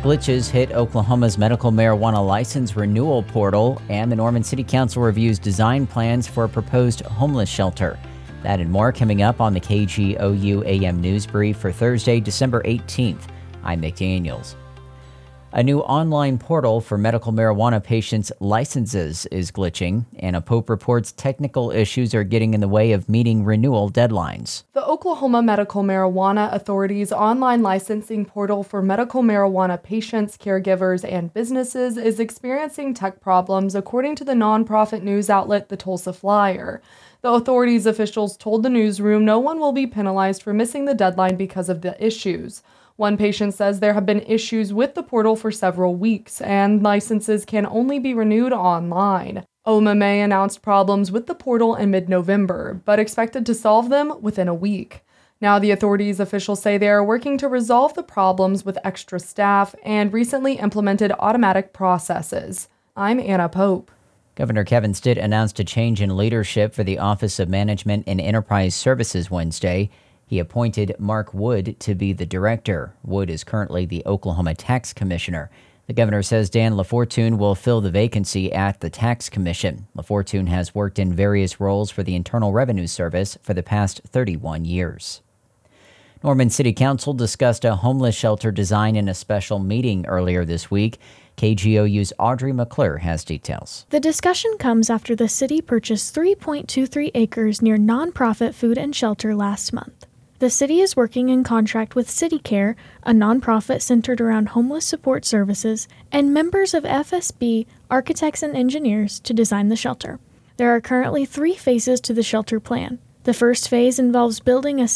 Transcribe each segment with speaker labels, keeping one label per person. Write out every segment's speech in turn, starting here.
Speaker 1: Glitches hit Oklahoma's medical marijuana license renewal portal, and the Norman City Council reviews design plans for a proposed homeless shelter. That and more coming up on the KGOU AM News Brief for Thursday, December 18th. I'm Nick Daniels. A new online portal for medical marijuana patients' licenses is glitching. Anna Pope reports technical issues are getting in the way of meeting renewal deadlines.
Speaker 2: The Oklahoma Medical Marijuana Authority's online licensing portal for medical marijuana patients, caregivers, and businesses is experiencing tech problems, according to the nonprofit news outlet The Tulsa Flyer. The authority's officials told the newsroom no one will be penalized for missing the deadline because of the issues. One patient says there have been issues with the portal for several weeks, and licenses can only be renewed online. OMMA announced problems with the portal in mid-November, but expected to solve them within a week. Now the authorities' officials say they are working to resolve the problems with extra staff and recently implemented automatic processes. I'm Anna Pope.
Speaker 1: Governor Kevin Stitt announced a change in leadership for the Office of Management and Enterprise Services Wednesday. He appointed Mark Wood to be the director. Wood is currently the Oklahoma Tax Commissioner. The governor says Dan LaFortune will fill the vacancy at the Tax Commission. LaFortune has worked in various roles for the Internal Revenue Service for the past 31 years. Norman City Council discussed a homeless shelter design in a special meeting earlier this week. KGOU's Audrey McClure has details.
Speaker 3: The discussion comes after the city purchased 3.23 acres near nonprofit food and shelter last month. The city is working in contract with CityCare, a nonprofit centered around homeless support services, and members of FSB, architects and engineers, to design the shelter. There are currently 3 phases to the shelter plan. The first phase involves building a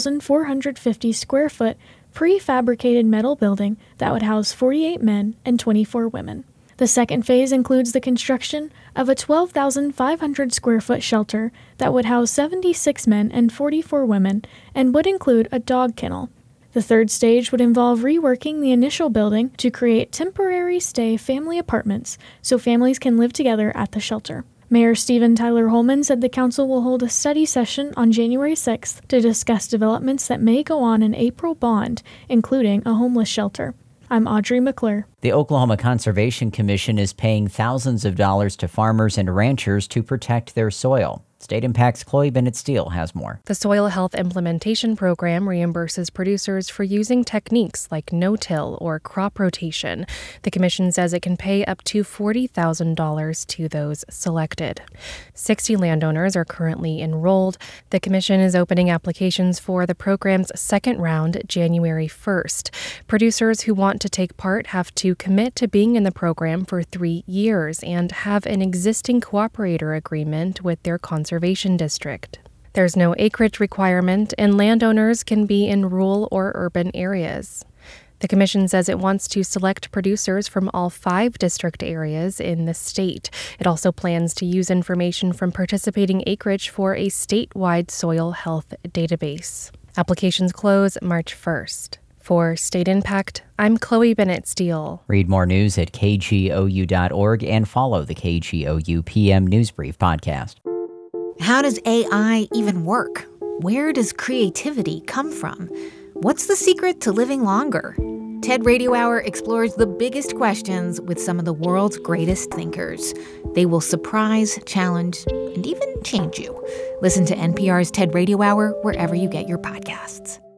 Speaker 3: 6,450 square foot prefabricated metal building that would house 48 men and 24 women. The second phase includes the construction of a 12,500 square foot shelter that would house 76 men and 44 women and would include a dog kennel. The third stage would involve reworking the initial building to create temporary stay family apartments so families can live together at the shelter. Mayor Stephen Tyler Holman said the council will hold a study session on January 6th to discuss developments that may go on in April bond, including a homeless shelter. I'm Audrey McClure.
Speaker 1: The Oklahoma Conservation Commission is paying thousands of dollars to farmers and ranchers to protect their soil. State Impact's Chloe Bennett-Steele has more.
Speaker 4: The Soil Health Implementation Program reimburses producers for using techniques like no-till or crop rotation. The commission says it can pay up to $40,000 to those selected. 60 landowners are currently enrolled. The commission is opening applications for the program's second round January 1st. Producers who want to take part have to commit to being in the program for 3 years and have an existing cooperator agreement with their conservation district. There's no acreage requirement, and landowners can be in rural or urban areas. The commission says it wants to select producers from all 5 district areas in the state. It also plans to use information from participating acreage for a statewide soil health database. Applications close March 1st. For State Impact, I'm Chloe Bennett-Steele.
Speaker 1: Read more news at kgou.org and follow the KGOU PM News Brief podcast.
Speaker 5: How does AI even work? Where does creativity come from? What's the secret to living longer? TED Radio Hour explores the biggest questions with some of the world's greatest thinkers. They will surprise, challenge, and even change you. Listen to NPR's TED Radio Hour wherever you get your podcasts.